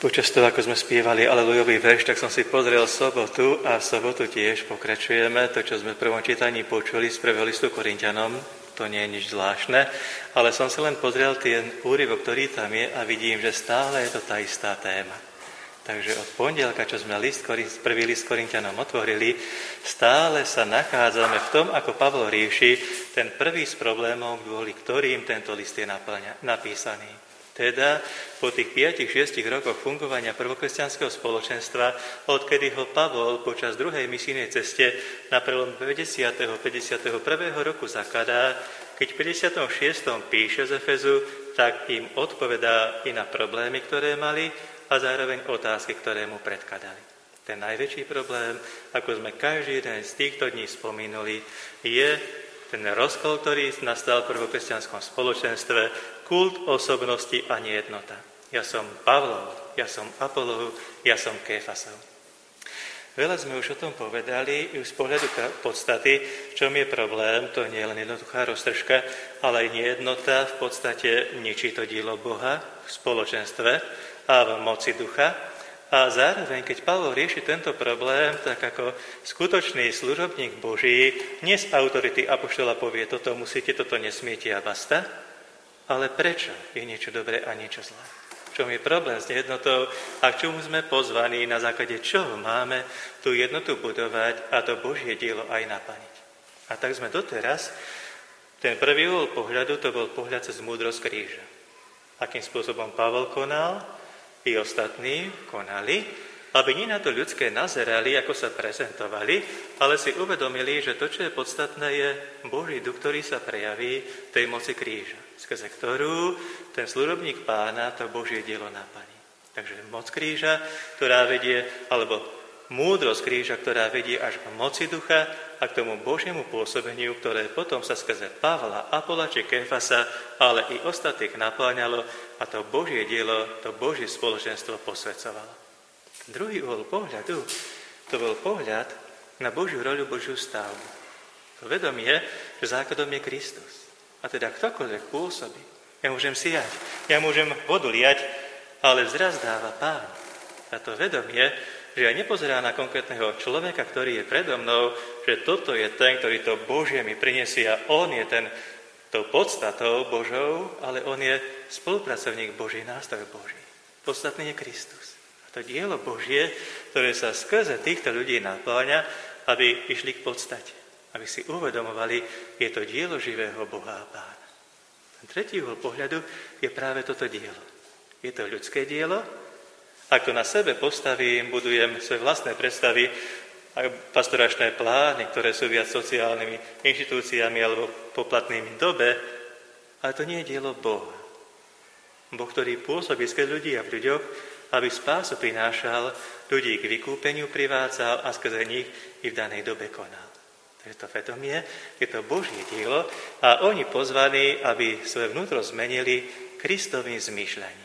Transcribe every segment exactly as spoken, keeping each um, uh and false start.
Počas toho, ako sme spievali alelujový verš, tak som si pozrel sobotu a v sobotu tiež pokračujeme. To, čo sme v prvom čítaní počuli z prvého listu Korinťanom, to nie je nič zvláštne, ale som si len pozrel ten úryvok, ktorý tam je a vidím, že stále je to tá istá téma. Takže od pondelka, čo sme list, prvý list Korinťanom otvorili, stále sa nachádzame v tom, ako Pavol rieši ten prvý z problémov, kvôli ktorým tento list je napísaný. Teda po tých piatich šiestich rokoch fungovania prvokresťanského spoločenstva, odkedy ho Pavol počas druhej misijnej ceste na prelom päťdesiateho a päťdesiateho prvého roku zakladá, keď v päťdesiatom šiestom píše z Efezu, tak im odpovedá i na problémy, ktoré mali a zároveň otázky, ktoré mu predkladali. Ten najväčší problém, ako sme každý jeden z týchto dní spomínali, je ten rozkol, ktorý nastal v prvokresťanskom spoločenstve, kult osobnosti a nejednota. Ja som Pavlov, ja som Apolov, ja som Kéfasov. Veľa sme už o tom povedali, už z pohľadu podstaty, v čom je problém, to nie je len jednoduchá roztržka, ale aj nejednota, v podstate ničí to dielo Boha v spoločenstve a v moci ducha. A zároveň, keď Pavol rieši tento problém, tak ako skutočný služobník Boží, nie z autority apoštola povie, toto musíte, toto nesmiete a basta, ale prečo je niečo dobré a niečo zlé. V čom je problém s nejednotou a k čomu sme pozvaní, na základe čoho máme tú jednotu budovať a to Božie dielo aj naplniť. A tak sme doteraz, ten prvý uhol pohľadu, to bol pohľad cez múdrosť kríža. Akým spôsobom Pavol konal, i ostatní konali, aby nie na to ľudské nazerali, ako sa prezentovali, ale si uvedomili, že to, čo je podstatné, je Boží duch, ktorý sa prejaví v tej moci kríža, skrze ktorú ten služobník Pána to Božie dielo naplní. Takže moc kríža, ktorá vedie, alebo múdrosť kríža, ktorá vedie až k moci ducha a k tomu Božiemu pôsobeniu, ktoré potom sa skrze Pavla, Apola či Kéfasa, ale i ostatných napláňalo a to Božie dielo, to Božie spoločenstvo posvedzovalo. Druhý uhol pohľadu, to bol pohľad na Božiu roľu, Božiu stavbu. To vedomie, že základom je Kristus. A teda ktokoľvek pôsobí. Ja môžem siať, ja môžem vodu liať, ale vzrast dáva Pán. A to vedomie, že ja nepozerám na konkrétneho človeka, ktorý je predo mnou, že toto je ten, ktorý to Božie mi prinesie a on je ten, tou podstatou Božou, ale on je spolupracovník Boží, nástroj Boží. Podstatný je Kristus. A to dielo Božie, ktoré sa skrze týchto ľudí napláňa, aby išli k podstate. Aby si uvedomovali, je to dielo živého Boha a Pána. Ten tretí uhol pohľadu je práve toto dielo. Je to ľudské dielo. Ak to na sebe postavím, budujem svoje vlastné predstavy, pastoračné plány, ktoré sú viac sociálnymi inštitúciami alebo poplatnými dobe, ale to nie je dielo Boha. Boh, ktorý pôsobí skrze ľudí a v ľuďoch, aby spásu prinášal, ľudí k vykúpeniu privádzal a skrze nich i v danej dobe konal. Takže to vedomie, je to Božie dielo a oni pozvaní, aby svoje vnútro zmenili Kristovým zmýšľaním.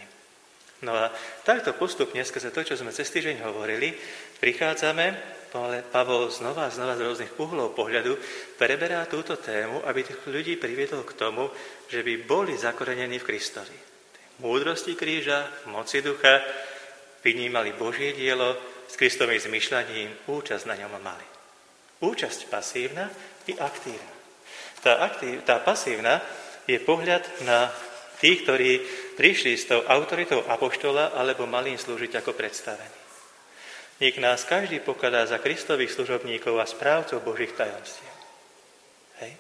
No a takto postupne, skrze to, čo sme cez týždeň hovorili, prichádzame, Pavol znova a znova z rôznych uhlov pohľadu preberá túto tému, aby tých ľudí priviedol k tomu, že by boli zakorenení v Kristovi. Múdrosti kríža, moci ducha, vynímali Božie dielo, s Kristovým zmyšľaním účasť na ňom mali. Účasť pasívna i aktívna. Tá, aktív, tá pasívna je pohľad na tých, ktorí prišli s tou autoritou apoštola, alebo mali im slúžiť ako predstavení. Nik nás každý pokladá za Kristových služobníkov a správcov Božích tajomstiev. Hej?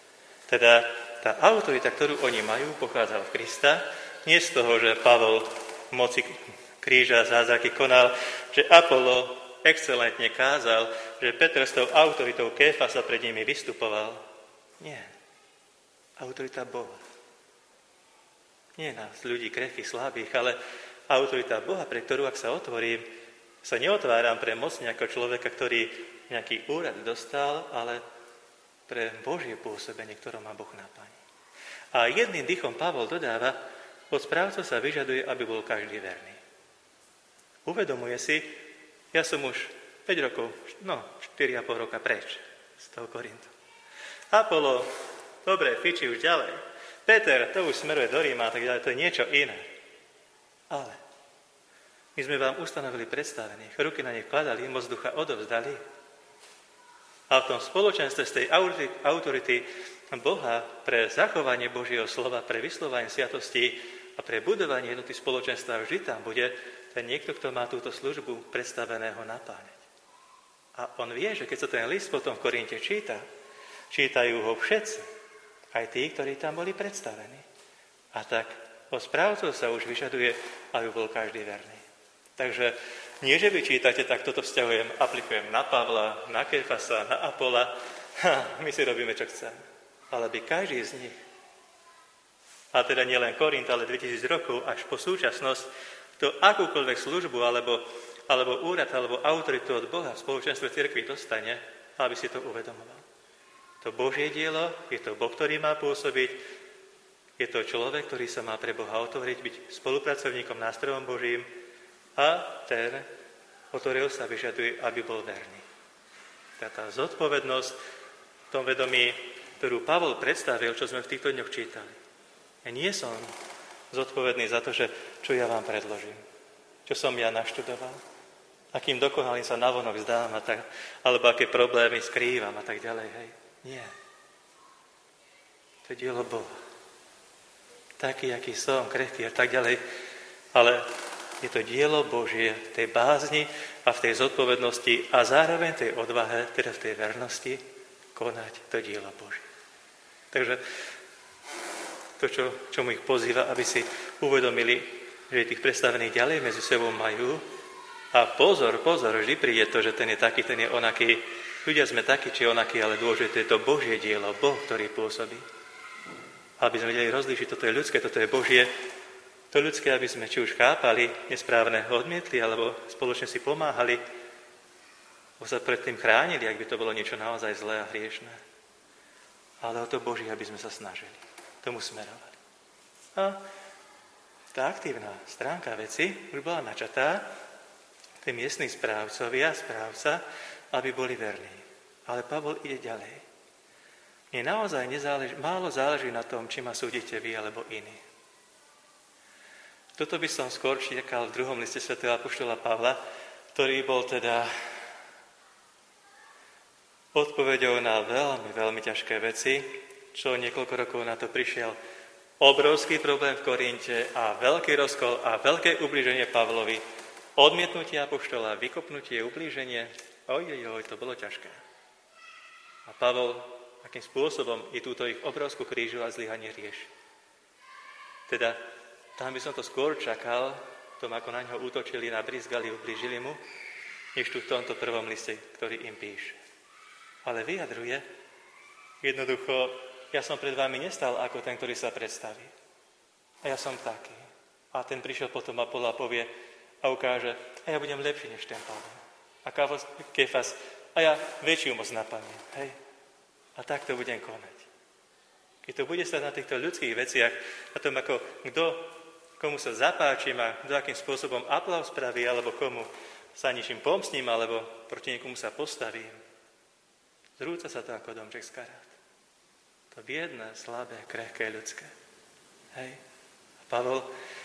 Teda tá autorita, ktorú oni majú, pochádza od Krista, nie z toho, že Pavol v moci kríža zázraky konal, že Apollo excelentne kázal, že Peter s tou autoritou Kéfasa pred nimi vystupoval. Nie. Autorita Boha. Nie nás, ľudí krehkých, slabých, ale autorita Boha, pre ktorú, ak sa otvorím, sa neotváram pre moc nejakého človeka, ktorý nejaký úrad dostal, ale pre Božie pôsobenie, ktoré má Boh naplní. A jedným dýchom Pavol dodáva, od správcov sa vyžaduje, aby bol každý verný. Uvedomuje si, ja som už päť rokov, no štyri a pol roka preč z toho Korintu. Apollo, dobre, fičí už ďalej. Peter, to už smeruje do Ríma, tak ďalej, to je niečo iné. Ale My sme vám ustanovili predstavených, ruky na nich kladali, moc ducha odovzdali. A v tom spoločenstve z tej autority Boha pre zachovanie Božieho slova, pre vyslovanie sviatosti a pre budovanie jednoty spoločenstva vždy tam bude ten niekto, kto má túto službu predstaveného napáňať. A on vie, že keď sa ten list potom v Korinte číta, čítajú ho všetci, aj tí, ktorí tam boli predstavení. A tak od správcov sa už vyžaduje, aby bol každý verný. Takže nie, že vy čítate, tak toto vzťahujem, aplikujem na Pavla, na Kéfasa, na Apola. Ha, my si robíme, čo chceme. Ale by každý z nich, a teda nielen Korint, ale dvetisíc rokov až po súčasnosť, to akúkoľvek službu, alebo, alebo úrad, alebo autoritu od Boha v spoločenstve cirkvi dostane, aby si to uvedomoval. To Božie dielo, je to Boh, ktorý má pôsobiť, je to človek, ktorý sa má pre Boha otvoriť, byť spolupracovníkom, nástrojom Božím, a ten, od ktorého sa vyžaduje, aby bol verný. Tá, tá zodpovednosť v tom vedomí, ktorú Pavol predstavil, čo sme v týchto dňoch čítali. Ja nie som zodpovedný za to, že čo ja vám predložím, čo som ja naštudoval, akým dokonalým sa navonok zdám, a tak, alebo aké problémy skrývam a tak ďalej. Hej. Nie. To je dielo Boha. Taký, aký som, krehký a tak ďalej. Ale je to dielo Božie v tej bázni a v tej zodpovednosti a zároveň tej odvahe, teda v tej vernosti, konať to dielo Božie. Takže to, čo, čomu ich pozýva, aby si uvedomili, že tých predstavených ďalej medzi sebou majú. A pozor, pozor, vždy príde to, že ten je taký, ten je onaký. Ľudia sme takí či onakí, ale dôležité je to Božie dielo, Boh, ktorý pôsobí. Aby sme vedeli rozlíšiť, toto je ľudské, toto je Božie. To ľudské, aby sme či už chápali, nesprávne odmietli, alebo spoločne si pomáhali, bo sa predtým chránili, ak by to bolo niečo naozaj zlé a hriešné. Ale o to Boží, aby sme sa snažili. Tomu smerovali. A tá aktívna stránka veci už bola načatá, tí miestni správcovia, správca, aby boli verní. Ale Pavol ide ďalej. Mne naozaj nezáleží, málo záleží na tom, či ma súdite vy alebo iní. Toto by som skôr čítal v druhom liste svätého apoštola Pavla, ktorý bol teda odpoveďou na veľmi, veľmi ťažké veci, čo niekoľko rokov na to prišiel obrovský problém v Korinte a veľký rozkol a veľké ublíženie Pavlovi, odmietnutie apoštola, vykopnutie, ublíženie. Ojojoj, to bolo ťažké. A Pavol, akým spôsobom i túto ich obrovskú krížu a zlyhanie rieši. Teda tam by som to skôr čakal, tom, ako na ňo útočili, nabrizgali, ublížili mu, než tu v tomto prvom liste, ktorý im píše. Ale vyjadruje, jednoducho, ja som pred vami nestal ako ten, ktorý sa predstaví. A ja som taký. A ten prišiel potom Apola a povie a ukáže, a ja budem lepší než ten Pavel. A Kéfas, a ja väčšiu moc napadnem. Hej? A tak to budem konať. Keď to bude stať na týchto ľudských veciach, na tom, ako kto, komu sa zapáčim a kto akým spôsobom aplauz spraví, alebo komu sa ničím pomstím, alebo proti niekomu sa postavím, zrúca sa to ako domček z karát. To biedné, slabé, krehké, ľudské. Hej? A Pavol,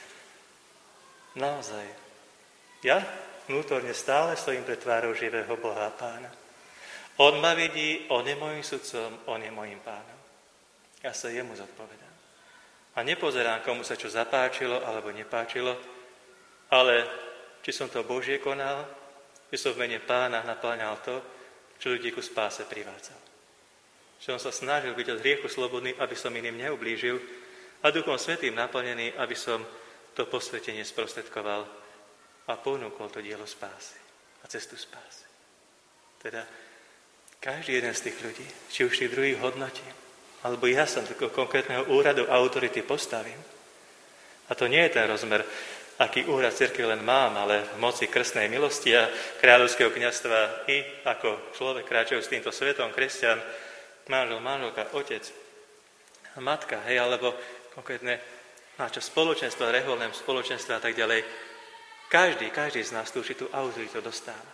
naozaj, ja vnútorne stále stojím pred tvárou živého Boha a Pána. On ma vidí, on je môjim sudcom, on je môjim pánom. Ja sa jemu zodpovedám. A nepozerám, komu sa čo zapáčilo alebo nepáčilo, ale či som to Božie konal, či som v mene Pána napĺňal to, čo ľudí ku spáse privádzal. Že som sa snažil byť od hriechu slobodný, aby som iným neublížil a Duchom Svätým naplnený, aby som to posvetenie sprostredkoval a ponúkol to dielo spásy a cestu spásy. Teda každý jeden z tých ľudí, či už tých druhých hodnotím, alebo ja sa do konkrétneho úradu autority postavím. A to nie je ten rozmer, aký úrad cirkvi len mám, ale v moci krstnej milosti a kráľovského kňazstva i ako človek kráčajú s týmto svetom, kresťan, manžel, manželka, otec, matka, hej, alebo konkrétne náčo spoločenstva, reholné spoločenstva a tak ďalej. Každý, každý z nás tú určitú autoritu dostáva.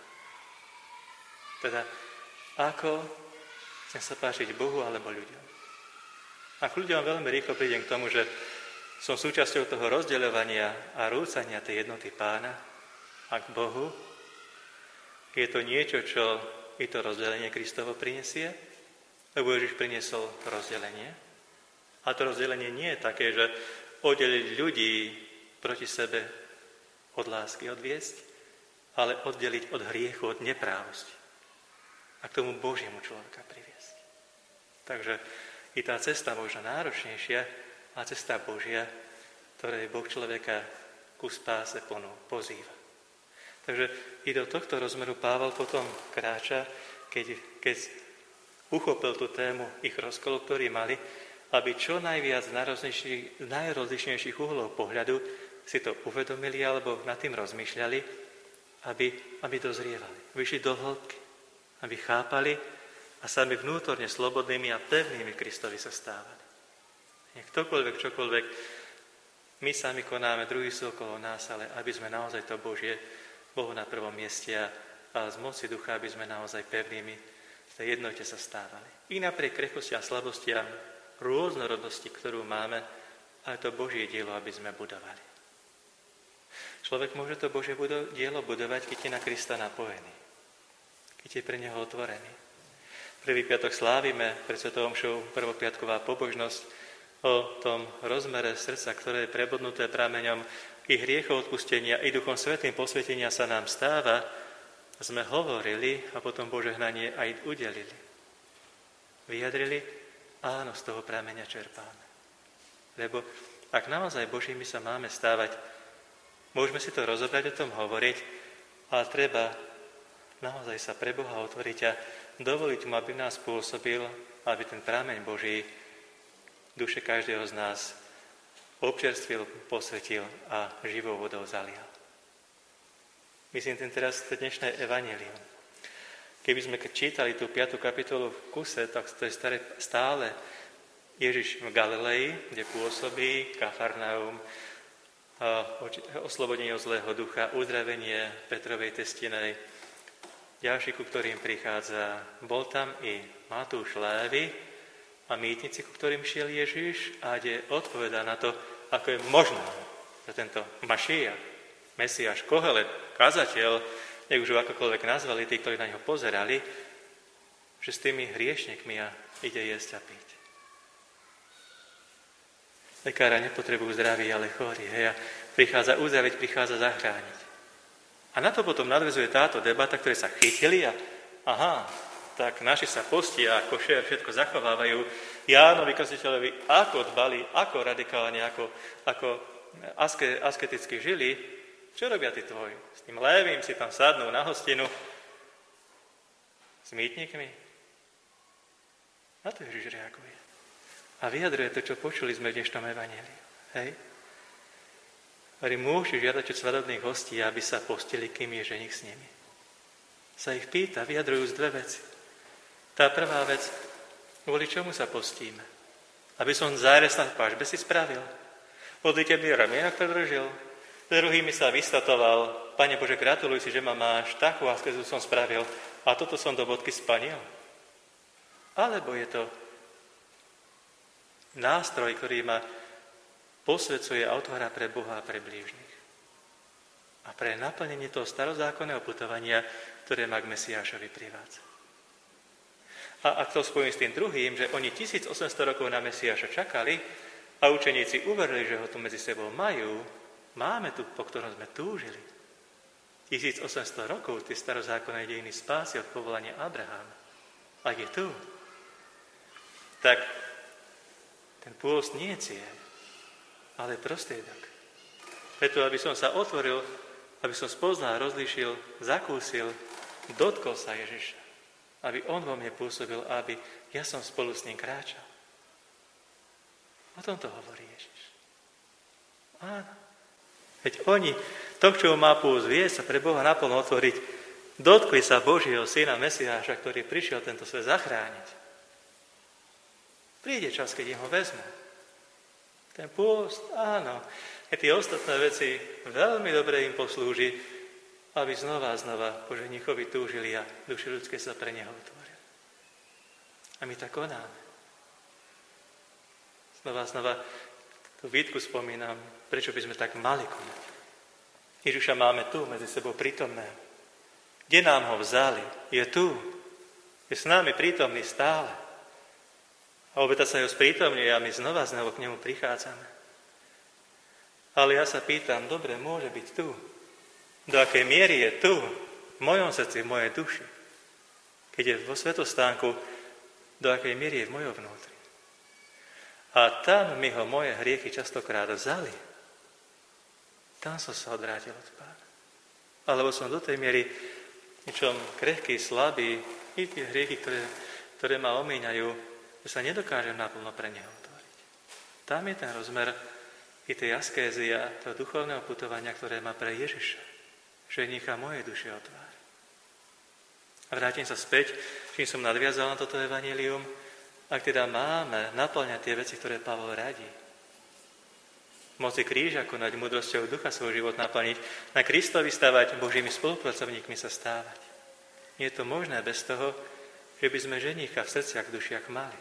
Teda, ako chcem sa páčiť Bohu alebo ľuďom. A k ľuďom veľmi rýchlo prídem k tomu, že som súčasťou toho rozdeľovania a rúcania tej jednoty Pána, a k Bohu, je to niečo, čo i to rozdelenie Kristovo prinesie, lebo Ježiš priniesol rozdelenie. A to rozdelenie nie je také, že oddeliť ľudí proti sebe od lásky odviesť, ale oddeliť od hriechu, od neprávosti. A k tomu Božiemu človeka priviesť. Takže i tá cesta možno náročnejšia, a cesta Božia, ktorej Boh človeka ku spáse pozýva. Takže i do tohto rozmeru Pavol potom kráča, keď, keď uchopil tú tému ich rozkolu, ktorý mali, aby čo najviac z najrozličnejších uhlov pohľadu si to uvedomili alebo nad tým rozmýšľali, aby, aby dozrievali, vyšli do hĺbky, aby chápali a sami vnútorne slobodnými a pevnými Kristovi sa stávali. Nech ktokoľvek, čokoľvek, my sami konáme, druhí sú okolo nás, ale aby sme naozaj to Božie, Bohu na prvom mieste a, a z moci ducha, aby sme naozaj pevnými v tej jednote sa stávali. I napriek krehkosti a slabosti a rôznorodnosti, ktorú máme, ale to Božie dielo, aby sme budovali. Človek môže to Božie budo- dielo budovať, keď je na Krista napojený, keď je pre neho otvorený. Prvý piatok slávime pred svetou omšou prvopiatková pobožnosť o tom rozmere srdca, ktoré je prebodnuté prameňom i hriechov odpustenia, i Duchom Svätým posvetenia sa nám stáva, sme hovorili a potom požehnanie aj udelili. Vyjadrili, áno, z toho prameňa čerpáme. Lebo ak naozaj Božími sa máme stávať, môžeme si to rozobrať, o tom hovoriť, ale treba naozaj sa pre Boha otvoriť a dovoliť mu, aby nás pôsobil, aby ten prameň Boží duše každého z nás občerstvil, posvetil a živou vodou zalial. Myslím ten teraz to dnešné evanjelium. Keby sme čítali tú piatu kapitolu v kuse, tak to je stále Ježiš v Galilei, kde pôsobí, Kafarnaum, oslobodenie od zlého ducha, uzdravenie Petrovej testinej, ďalší, ku ktorým prichádza. Bol tam i Matúš Lévy a mýtnici, ku ktorým šiel Ježiš, a kde odpovedá na to, ako je možné, že tento Mašíja, Mesiáš, Kohelet, kazateľ, nech už ho akokoľvek nazvali, tí, ktorí na ňo pozerali, že s tými hriešnikmi a ide jesť a piť. Lekára nepotrebujú zdraví, ale chorí. Hej, a prichádza uzdraviť, prichádza zachrániť. A na to potom nadväzuje táto debata, ktoré sa chytili a aha, tak naši sa postia a košer všetko zachovávajú. Jánovi Krstiteľovi ako dbali, ako radikálne, ako, ako aske, asketicky žili. Čo robia tí tvoji? S tým Lévym si tam sadnú na hostinu s mýtnikmi? Na to Ježiš reaguje. A vyjadruje to, čo počuli sme v dnešnom evanjeliu. Hej? Hovorí, môžu žiadať od svadobných hostí, aby sa postili, kým je ženich s nimi. Sa ich pýta, vyjadrujú z dve veci. Tá prvá vec, kvôli čomu sa postíme? Aby som záres na pážbe si spravil. Modlitebný ramienok to držil. Druhými sa vystatoval, Pane Bože, gratuluj si, že ma máš, takú askezu som spravil a toto som do bodky splnil. Alebo je to nástroj, ktorý ma posvedzuje a otvára pre Boha a pre blížnych. A pre naplnenie toho starozákonného putovania, ktoré ma k Mesiášovi privádza. A ak to spojím s tým druhým, že oni tisícosemsto rokov na Mesiáša čakali a učeníci uverili, že ho tu medzi sebou majú, máme tu, po ktorom sme túžili. tisícosemsto rokov tie starozákonné dejiny spásy od povolania Abraháma. Ak je tu, tak ten pôst nie je cieľ, ale prostriedok. Preto, aby som sa otvoril, aby som spoznal, rozlíšil, zakúsil, dotkol sa Ježiša. Aby on vo mne pôsobil, aby ja som spolu s ním kráčal. O tom to hovorí Ježiš. Áno. Veď oni, to, čo má pôvod viesť sa pre Boha naplno otvoriť, dotkli sa Božieho syna Mesiáša, ktorý prišiel tento svet zachrániť. Príde čas, keď im ho vezmu. Ten pôst, áno. A tie ostatné veci veľmi dobre im poslúži, aby znova a znova po ženichovi túžili a duši ľudské sa pre neho otvorili. A my tak konáme. Znova a znova tú výtku spomínam, prečo by sme tak mali konať. Ježiša máme tu, medzi sebou prítomného. Kde nám ho vzali? Je tu. Je s nami prítomný stále. A obeta sa ho sprítomňuje a my znova znovu k nemu prichádzame. Ale ja sa pýtam, dobre, môže byť tu. Do akej miery je tu, v mojom srdci, v mojej duši. Keď je vo svetostánku, do akej miery je v mojom vnútri. A tam mi ho moje hriechy častokrát vzali. Tam som sa odvrátil od Pána. Alebo som do tej miery ničom krehký, slabý, i tie hriechy, ktoré, ktoré ma omíňajú, že sa nedokážem naplno pre neho otvoriť. Tam je ten rozmer i tej askézy a toho duchovného putovania, ktoré má pre Ježiša. Ženícha mojej duše otvára. A vrátim sa späť, čím som nadviazal na toto evanjelium, ak teda máme naplňať tie veci, ktoré Pavol radí. Moci kríža konať múdrosťou ducha svoj život naplniť, na Kristovi stavať, Božími spolupracovníkmi sa stávať. Nie je to možné bez toho, že by sme ženícha v srdciach, v dušiach mali.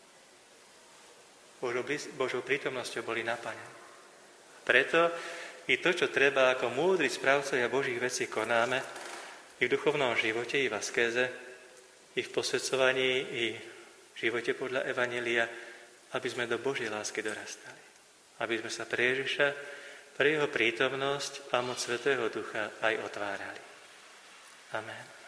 Božou, Božou prítomnosťou boli naplnení. Preto i to, čo treba ako múdri správcovia Božích vecí konáme, i v duchovnom živote, i v askéze, i v posvedcovaní, i v živote podľa evanjelia, aby sme do Božej lásky dorastali. Aby sme sa pre Ježiša, pre jeho prítomnosť a moc Svätého Ducha aj otvárali. Amen.